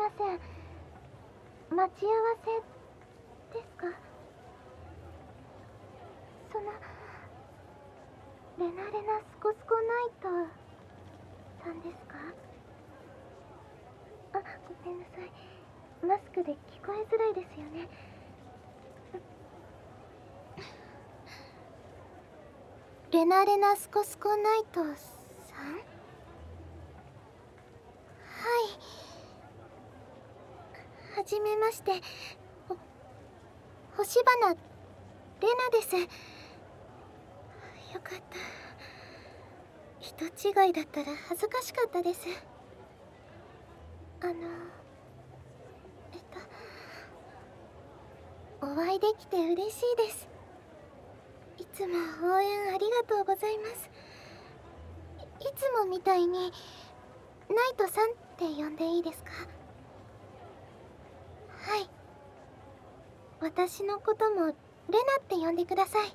ません。待ち合わせですか？そのレナスコスコナイトさんですか？あ、ごめんなさい。マスクで聞こえづらいですよね。レナスコスコナイトさん？はい。はじめまして。星花レナです。よかった。人違いだったら恥ずかしかったです。お会いできて嬉しいです。いつも応援ありがとうございます。いつもみたいにナイトさんって呼んでいいですか？はい。私のこともレナって呼んでください。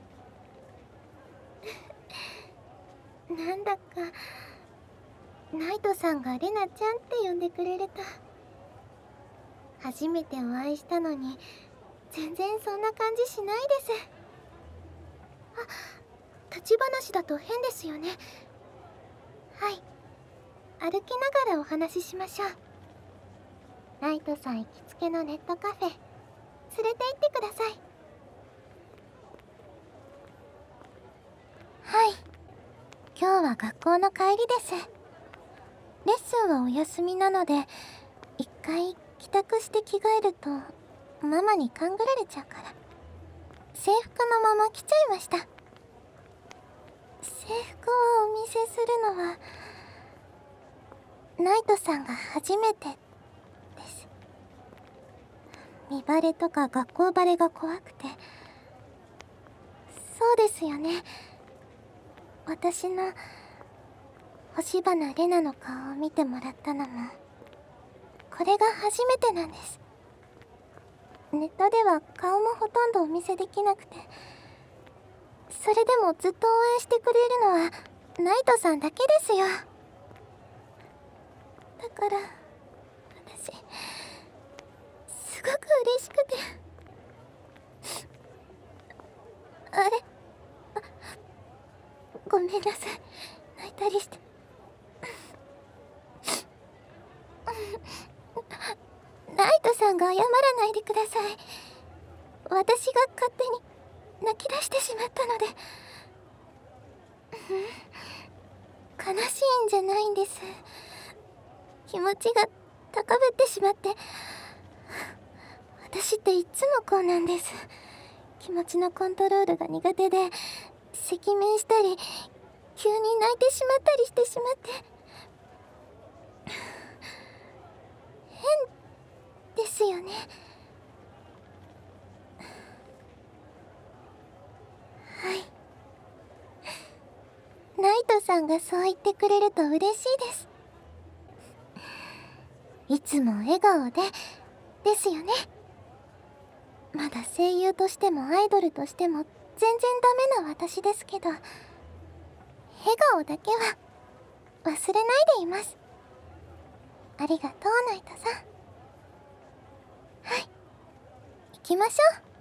なんだかナイトさんがレナちゃんって呼んでくれると、初めてお会いしたのに全然そんな感じしないです。あ、立ち話だと変ですよね。はい。歩きながらお話ししましょう。ナイトさん行きつけのネットカフェ連れて行ってください。はい。今日は学校の帰りです。レッスンはお休みなので、一回帰宅して着替えるとママに勘ぐられちゃうから、制服のまま来ちゃいました。制服をお見せするのはナイトさんが初めてです。見バレとか学校バレが怖くて。そうですよね。私の星花レナの顔を見てもらったのもこれが初めてなんです。ネットでは顔もほとんどお見せできなくて、それでもずっと応援してくれるのはナイトさんだけですよ。だから私すごく嬉しくて。あれ、ごめんなさい、泣いたりして。ナイトさんが謝らないでください。私が勝手に泣き出してしまったので。悲しいんじゃないんです。気持ちが高ぶってしまって。私っていつもこうなんです。気持ちのコントロールが苦手で、赤面したり急に泣いてしまったりしてしまって。変ですよね。はい。ナイトさんがそう言ってくれると嬉しいです。いつも笑顔でですよね。まだ声優としてもアイドルとしても全然ダメな私ですけど、笑顔だけは忘れないでいます。ありがとうナイトさん。はい、行きましょう。